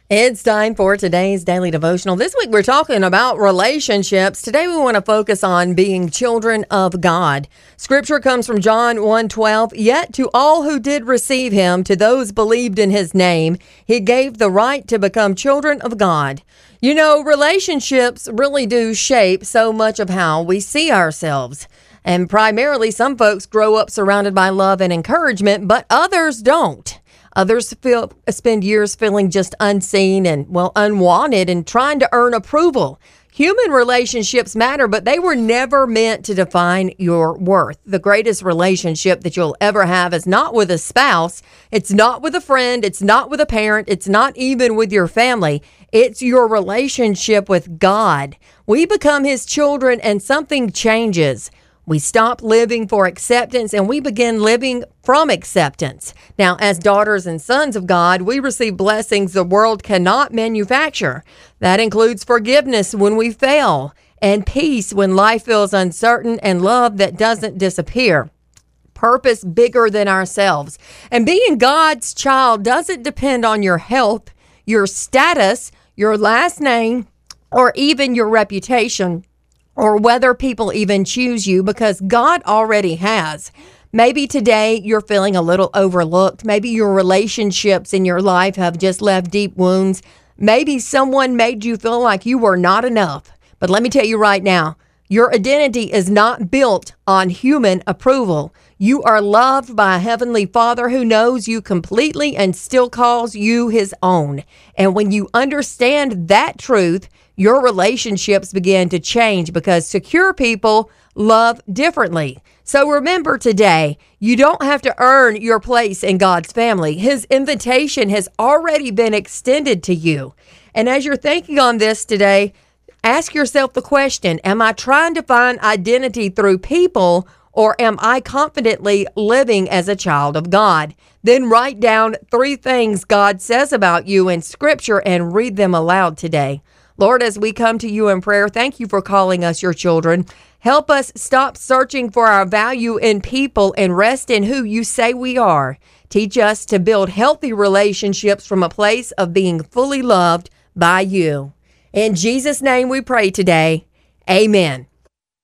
It's time for today's daily devotional. This week we're talking about relationships. Today we want to focus on being children of God. Scripture comes from John 1:12. Yet to all who did receive him, to those believed in his name, he gave the right to become children of God. You know, relationships really do shape so much of how we see ourselves. And primarily, some folks grow up surrounded by love and encouragement, but others don't. Others spend years feeling just unseen and, unwanted and trying to earn approval. Human relationships matter, but they were never meant to define your worth. The greatest relationship that you'll ever have is not with a spouse. It's not with a friend. It's not with a parent. It's not even with your family. It's your relationship with God. We become his children and something changes. We stop living for acceptance and we begin living from acceptance. Now, as daughters and sons of God, we receive blessings the world cannot manufacture. That includes forgiveness when we fail, and peace when life feels uncertain, and love that doesn't disappear. Purpose bigger than ourselves. And being God's child doesn't depend on your health, your status, your last name, or even your reputation, or whether people even choose you, because God already has. Maybe today you're feeling a little overlooked. Maybe your relationships in your life have just left deep wounds. Maybe someone made you feel like you were not enough. But let me tell you right now, your identity is not built on human approval. You are loved by a heavenly Father who knows you completely and still calls you his own. And when you understand that truth, your relationships begin to change, because secure people love differently. So remember today, you don't have to earn your place in God's family. His invitation has already been extended to you. And as you're thinking on this today, ask yourself the question, am I trying to find identity through people, or am I confidently living as a child of God? Then write down 3 things God says about you in Scripture and read them aloud today. Lord, as we come to you in prayer, thank you for calling us your children. Help us stop searching for our value in people and rest in who you say we are. Teach us to build healthy relationships from a place of being fully loved by you. In Jesus' name we pray today. Amen.